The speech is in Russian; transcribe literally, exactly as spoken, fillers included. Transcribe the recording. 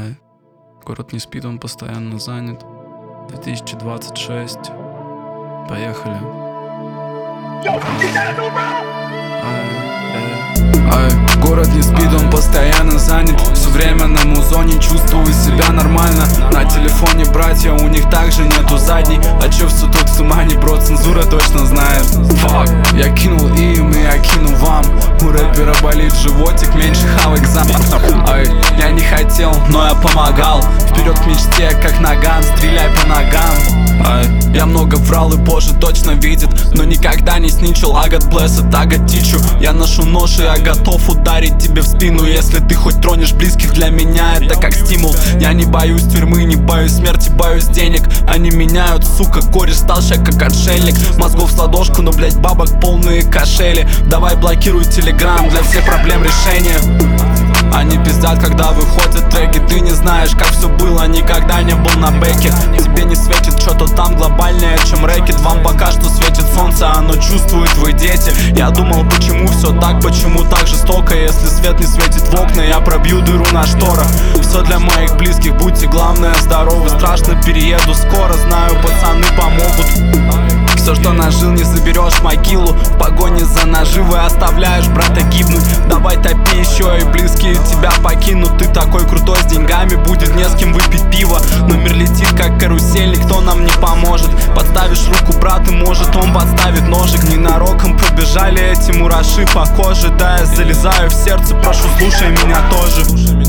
Ай, город не спит, он постоянно занят. две тысячи двадцать шесть. Поехали. Ай, город не спит, он постоянно занят. Все время на музоне, чувствую себя нормально. На телефоне братья, у них также нету задней. А чё все тут в тумане, бро, цензура точно знает. Фак, я кинул им и я кину вам. У рэпера болит животик, меньше хавок за. Ай, я не хотел, но я помогал. Вперед к мечте, как наган, стреляй по ногам. Ай, я много врал и позже точно видит, но никогда не сничил. I got blessed, I got teach you. Я ношу нож и я готов ударить тебе в спину, если ты хоть тронешь близких. Для меня это как стимул. Я не боюсь тюрьмы, не боюсь смерти, боюсь денег. Они меняют, сука, кореш стал шаг как отшельник. Мозгов с ладошку, но, блять, бабок полные кошели. Давай блокируй телеграм, для всех проблем решение. Они пиздят, когда выходят треки. Ты не знаешь, как все было, никогда не был на бэке. Тебе не светит что-то там глобальнее, чем рэкет. Вам пока что светит солнце, оно чувствует вы дети. Я думал, почему все так, почему так жестоко. Если свет не светит в окна, я пробью дыру на шторах. Все для моих близких, будьте главное здоровы. Страшно перееду скоро, знаю, пацаны помогут. Все, что нажил, не заберешь могилу. В погоне за наживой оставляешь брата гибнуть. Давай топи еще, и близкие тебя покинут. Ты такой крутой, с деньгами будет не с кем выпить пиво. Номер летит как карусель, никто нам не поможет. Подставишь руку, брат, и может он подставит ножик. Ненароком пробежали эти мураши по коже. Да, я залезаю в сердце, прошу, слушай меня тоже.